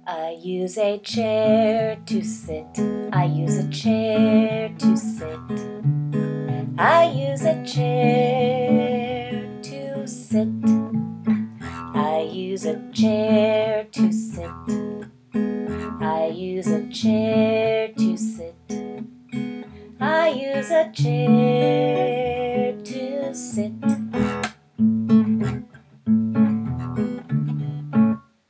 I use a chair to sit. I use a chair to sit. I use a chair to sit. I use a chair to sit. I use a chair to sit. I use a chair